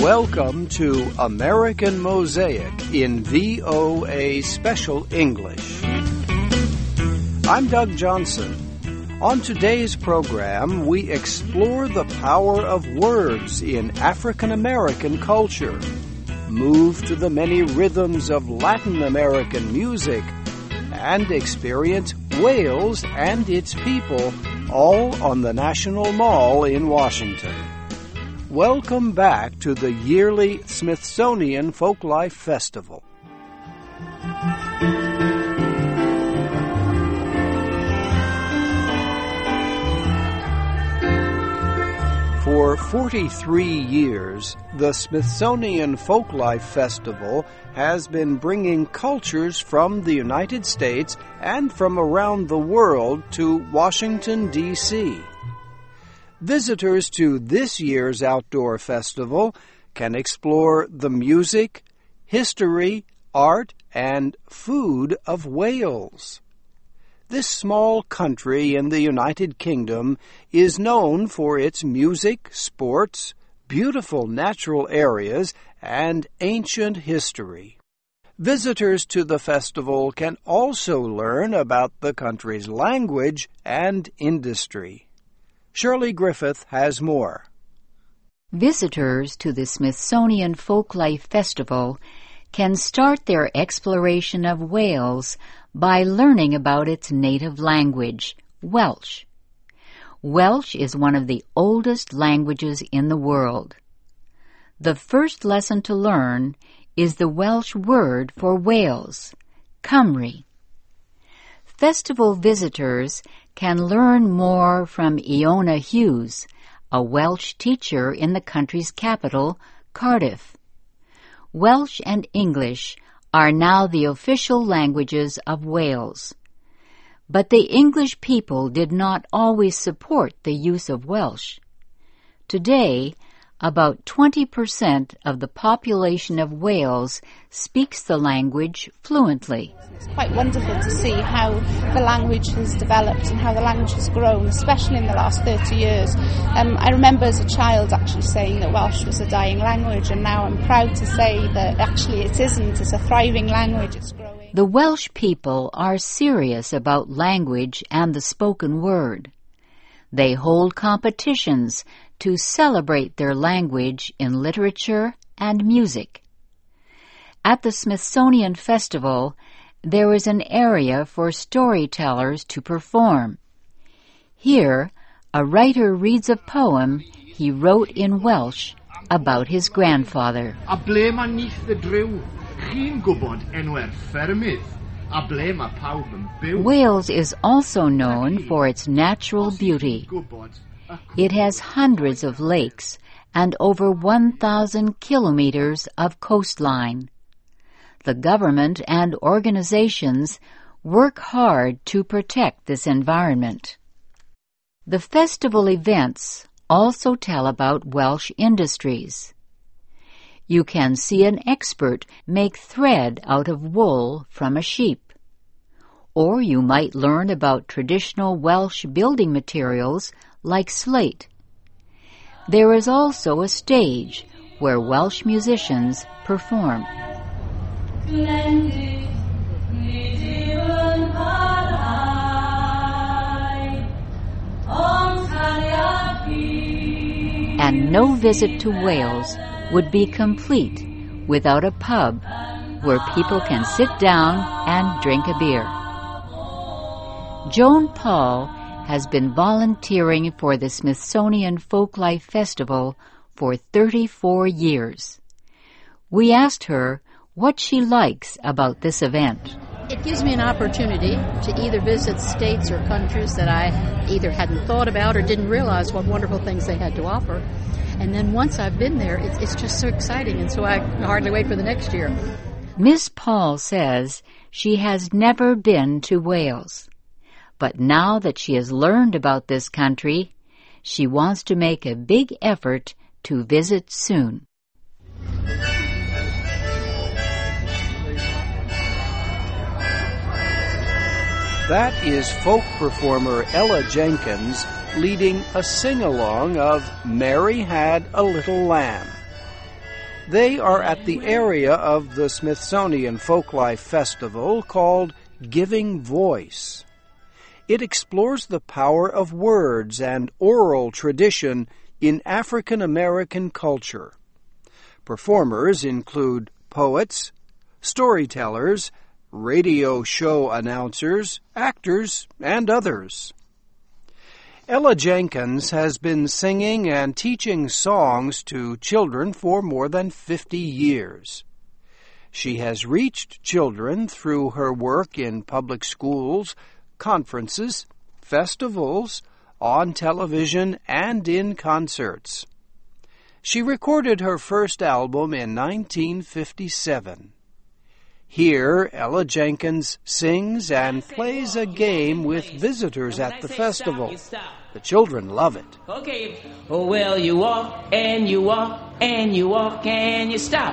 Welcome to American Mosaic in VOA Special English. I'm Doug Johnson. On today's program, we explore the power of words in African American culture, move to the many rhythms of Latin American music, and experience Wales and its people, all on the National Mall in Washington. Welcome back to the yearly Smithsonian Folklife Festival. For 43 years, the Smithsonian Folklife Festival has been bringing cultures from the United States and from around the world to Washington, D.C. Visitors to this year's outdoor festival can explore the music, history, art, and food of Wales. This small country in the United Kingdom is known for its music, sports, beautiful natural areas, and ancient history. Visitors to the festival can also learn about the country's language and industry. Shirley Griffith has more. Visitors to the Smithsonian Folklife Festival can start their exploration of Wales by learning about its native language, Welsh. Welsh is one of the oldest languages in the world. The first lesson to learn is the Welsh word for Wales, Cymru. Festival visitors can learn more from Iona Hughes, a Welsh teacher in the country's capital, Cardiff. Welsh and English are now the official languages of Wales. But the English people did not always support the use of Welsh. Today, about 20% of the population of Wales speaks the language fluently. It's quite wonderful to see how the language has developed and how the language has grown, especially in the last 30 years. I remember as a child actually saying that Welsh was a dying language, and now I'm proud to say that actually it isn't. It's a thriving language. It's growing. The Welsh people are serious about language and the spoken word. They hold competitions to celebrate their language in literature and music. At the Smithsonian Festival, there is an area for storytellers to perform. Here, a writer reads a poem he wrote in Welsh about his grandfather. A ble ma neath y driw, chi'n gwbod enw'r ffermydd, a ble ma pawb yn byw. Wales is also known for its natural beauty. It has hundreds of lakes and over 1,000 kilometers of coastline. The government and organizations work hard to protect this environment. The festival events also tell about Welsh industries. You can see an expert make thread out of wool from a sheep. Or you might learn about traditional Welsh building materials like slate. There is also a stage where Welsh musicians perform. And no visit to Wales would be complete without a pub where people can sit down and drink a beer. Joan Paul has been volunteering for the Smithsonian Folklife Festival for 34 years. We asked her what she likes about this event. It gives me an opportunity to either visit states or countries that I either hadn't thought about or didn't realize what wonderful things they had to offer. And then once I've been there, it's just so exciting, and so I hardly wait for the next year. Miss Paul says she has never been to Wales. But now that she has learned about this country, she wants to make a big effort to visit soon. That is folk performer Ella Jenkins leading a sing-along of Mary Had a Little Lamb. They are at the area of the Smithsonian Folklife Festival called Giving Voice. It explores the power of words and oral tradition in African American culture. Performers include poets, storytellers, radio show announcers, actors, and others. Ella Jenkins has been singing and teaching songs to children for more than 50 years. She has reached children through her work in public schools, conferences, festivals, on television, and in concerts. She recorded her first album in 1957. Here, Ella Jenkins sings and plays a game with visitors at the festival. The children love it. Okay. Oh, well, you walk, and you walk, and you walk, and you stop.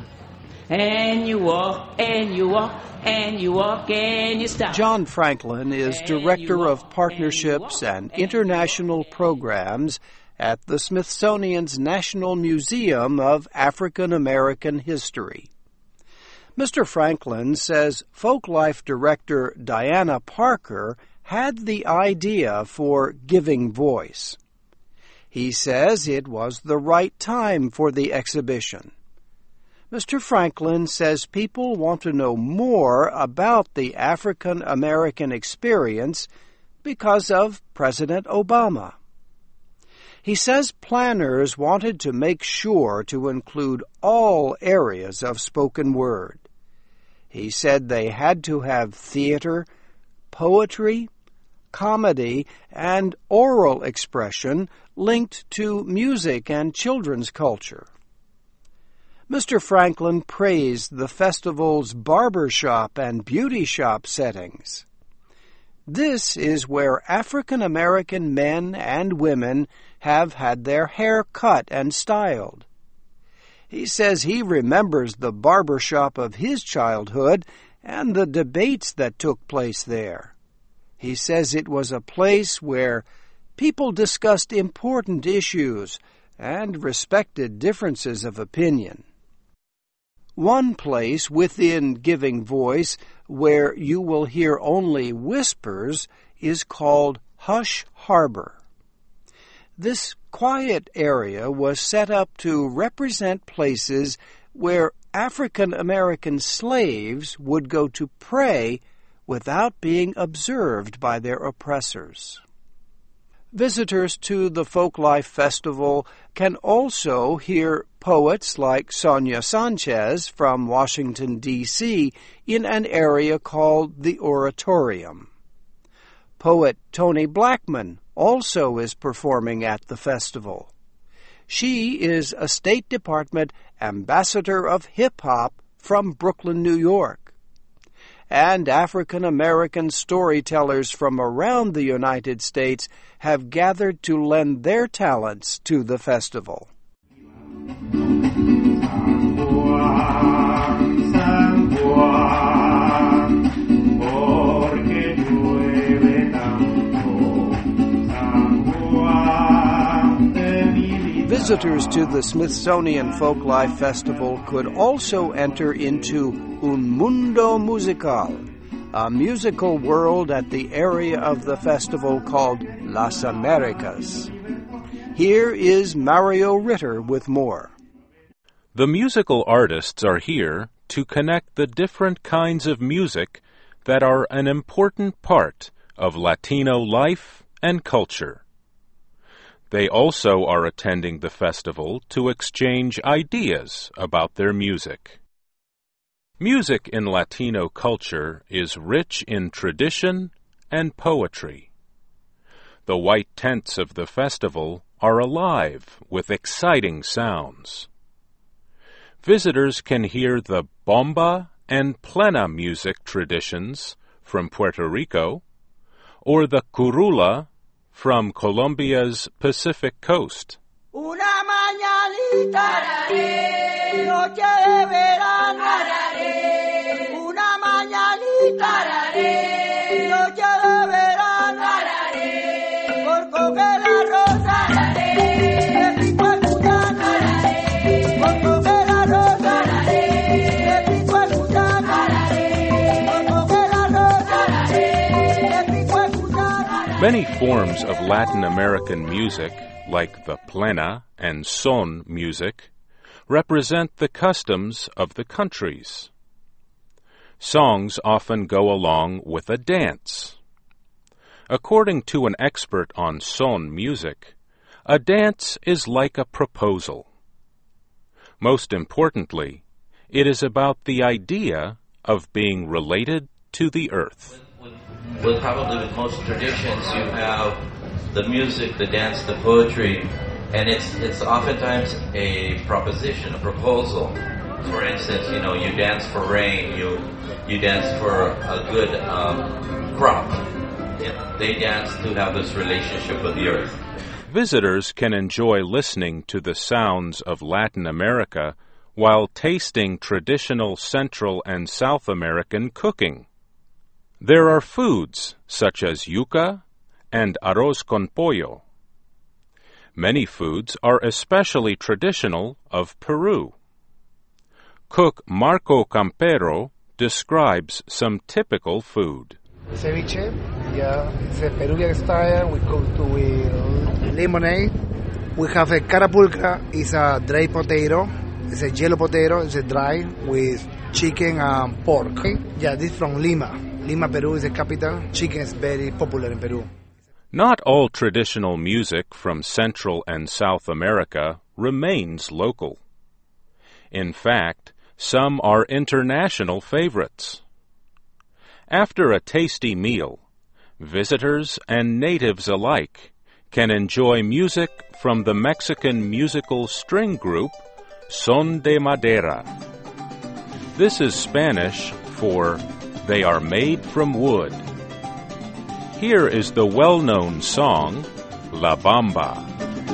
And you walk, and you walk, and you walk, and you stop. John Franklin is Director of Partnerships and International Programs at the Smithsonian's National Museum of African American History. Mr. Franklin says Folklife Director Diana Parker had the idea for Giving Voice. He says it was the right time for the exhibition. Mr. Franklin says people want to know more about the African American experience because of President Obama. He says planners wanted to make sure to include all areas of spoken word. He said they had to have theater, poetry, comedy, and oral expression linked to music and children's culture. Mr. Franklin praised the festival's barbershop and beauty shop settings. This is where African American men and women have had their hair cut and styled. He says he remembers the barbershop of his childhood and the debates that took place there. He says it was a place where people discussed important issues and respected differences of opinion. One place within Giving Voice where you will hear only whispers is called Hush Harbor. This quiet area was set up to represent places where African American slaves would go to pray without being observed by their oppressors. Visitors to the Folklife Festival can also hear poets like Sonia Sanchez from Washington, D.C., in an area called the Oratorium. Poet Toni Blackman also is performing at the festival. She is a State Department Ambassador of Hip-Hop from Brooklyn, New York. And African American storytellers from around the United States have gathered to lend their talents to the festival. Visitors to the Smithsonian Folklife Festival could also enter into Un Mundo Musical, a musical world at the area of the festival called Las Americas. Here is Mario Ritter with more. The musical artists are here to connect the different kinds of music that are an important part of Latino life and culture. They also are attending the festival to exchange ideas about their music. Music in Latino culture is rich in tradition and poetry. The white tents of the festival are alive with exciting sounds. Visitors can hear the bomba and plena music traditions from Puerto Rico, or the curula from Colombia's Pacific coast. Una mañanita, noche de verano, una mañanita, noche de verano, por coger la rosa, de pico al cuyano, por coger la Many forms of Latin American music, like the plena and son music, represent the customs of the countries. Songs often go along with a dance. According to an expert on son music, a dance is like a proposal. Most importantly, it is about the idea of being related to the earth. With most traditions, you have the music, the dance, the poetry, and it's oftentimes a proposition, a proposal. For instance, you dance for rain, you dance for a good crop. They dance to have this relationship with the earth. Visitors can enjoy listening to the sounds of Latin America while tasting traditional Central and South American cooking. There are foods such as yuca and arroz con pollo. Many foods are especially traditional of Peru. Cook Marco Campero describes some typical food. Ceviche, Peruvian style, we cook with lemonade. We have a carapulcra, it's a dry potato. It's a yellow potato, it's a dry with chicken and pork. Yeah, this is from Lima. Lima, Peru is the capital. Chicken is very popular in Peru. Not all traditional music from Central and South America remains local. In fact, some are international favorites. After a tasty meal, visitors and natives alike can enjoy music from the Mexican musical string group Son de Madera. This is Spanish for "they are made from wood." Here is the well-known song, La Bamba.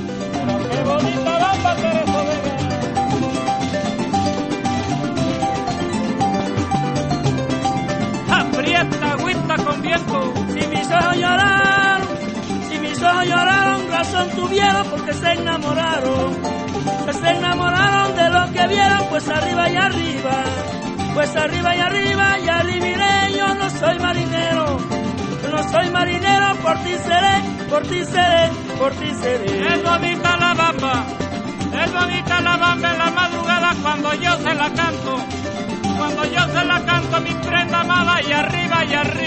Aprieta agüita con viento, si mis ojos lloraron, razón tuvieron porque se enamoraron de lo que vieron, pues arriba y arriba, ya viviré, yo no soy marinero, por ti seré. Es bonita la bamba en la madrugada cuando yo se la canto, mi prenda amada, y arriba,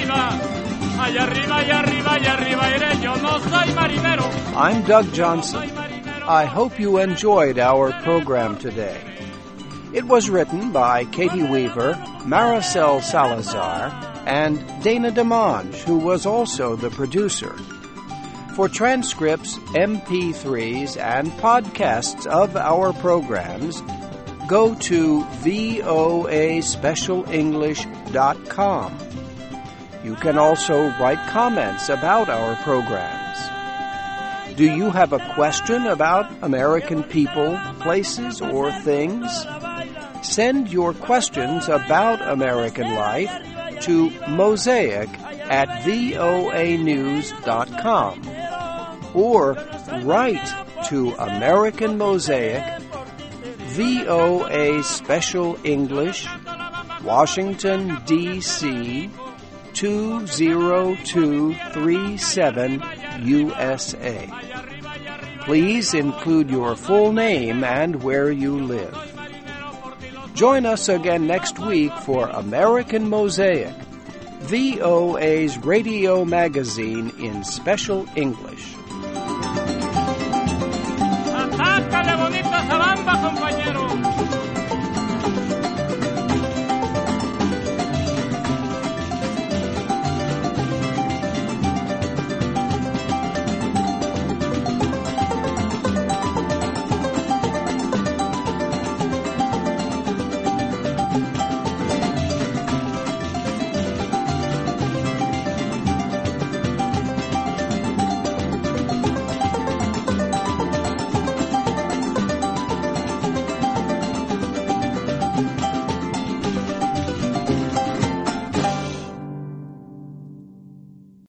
iré, yo no soy marinero. I'm Doug Johnson. I hope you enjoyed our program today. It was written by Katie Weaver, Maricel Salazar, and Dana DeMange, who was also the producer. For transcripts, MP3s, and podcasts of our programs, go to voaspecialenglish.com. You can also write comments about our programs. Do you have a question about American people, places, or things? Send your questions about American life to mosaic@voanews.com or write to American Mosaic, VOA Special English, Washington, D.C., 20237, USA. Please include your full name and where you live. Join us again next week for American Mosaic, VOA's radio magazine in special English.